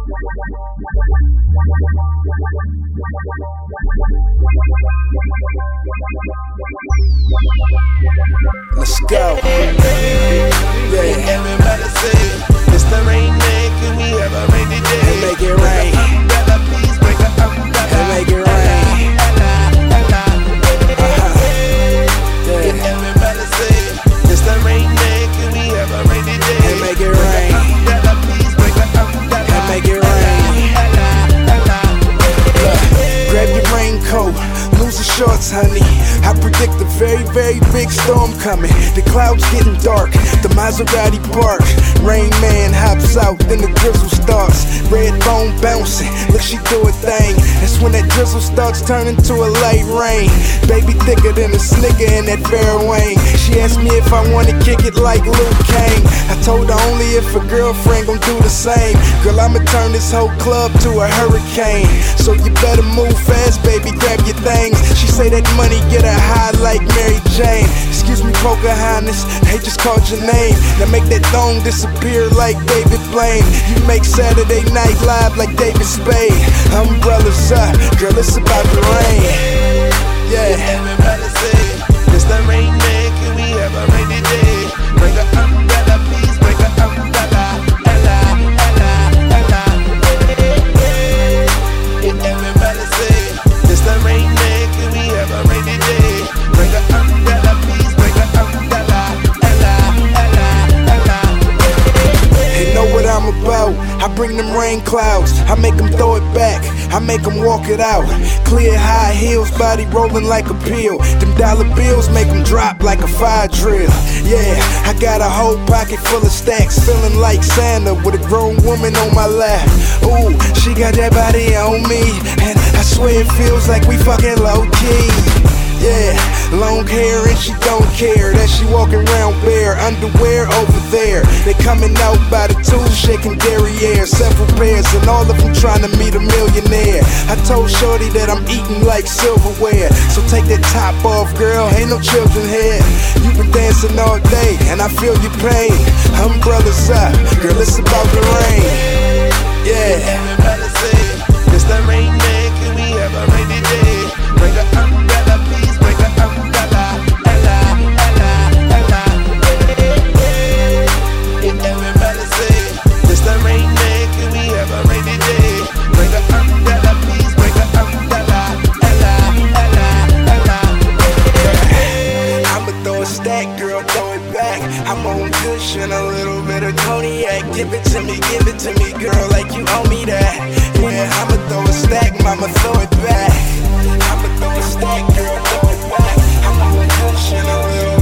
Let's go. Yeah. Everybody say, it's the rain man, can we have a rainy day? And make it rain. Umbrella, please bring an umbrella. And make it rain. Yeah. Everybody say, it's the rain man, can we have a rainy day? And make it rain. Umbrella, please bring an umbrella. And make it rain. Grab your raincoat, lose the shorts, honey. I predict a very, very big storm coming. The clouds getting dark, the Maserati bark. Rain Man hops out, then the drizzle starts. Red bone bouncing, look, she do a thing. That's when that drizzle starts turning to a light rain. Baby thicker than a snicker in that fair Wayne. She asked me if I wanna kick it like Luke Kane. I told her only if a girlfriend gon' do the same. Girl, I'ma turn this whole club to a hurricane. So you better move fast, baby, grab your things. She say that money get her high like Mary Jane. Excuse me, Pocahontas, they just called your name. Now make that thong disappear like David Blaine. You make Saturday Night Live like David Spade. Umbrellas up, girl, it's about to rain. Yeah. Everybody say, it's the rain man, can we have a rainy day? Bring an umbrella, please bring an umbrella. Ella, Ella, Ella. Everybody say, it's the rain man, can we have a rainy day? Bring an umbrella, please bring an umbrella. Ella, Ella, Ella. They know what I'm about. I bring them rain clouds, I make them throw it back, I make them walk it out. Clear high heels, body rolling like a pill. Them dollar bills make them drop like a fire drill. Yeah, I got a whole pocket full of stacks, feeling like Santa with a grown woman on my lap. Ooh, she got that body on me, and I swear it feels like we fucking low key. Yeah, long hair and she don't care that she walking around bare, underwear over there. They coming out by the tube, shaking derriere. Several pairs and all of them trying to meet a millionaire. I told Shorty that I'm eating like silverware. So take that top off, girl, ain't no children here. You been dancing all day and I feel your pain. Umbrellas up, girl, it's about to rain. Yeah. Everybody say, it's the rain man, can we have a rainy day? Bring an umbrella, please bring an umbrella. Ella, Ella, Ella. Everybody say, it's the rain man, can we have a rainy day? Bring an umbrella, please bring an umbrella. Ella, Ella, Ella. I'ma throw a stack, girl, throw it back. I'm on cushion, a little bit of cognac. Give it to me, girl, like you owe me that. Yeah, I'ma throw a stack, mama, throw it back. I'ma throw a stack, girl, throw it back. I'm on cushion, a little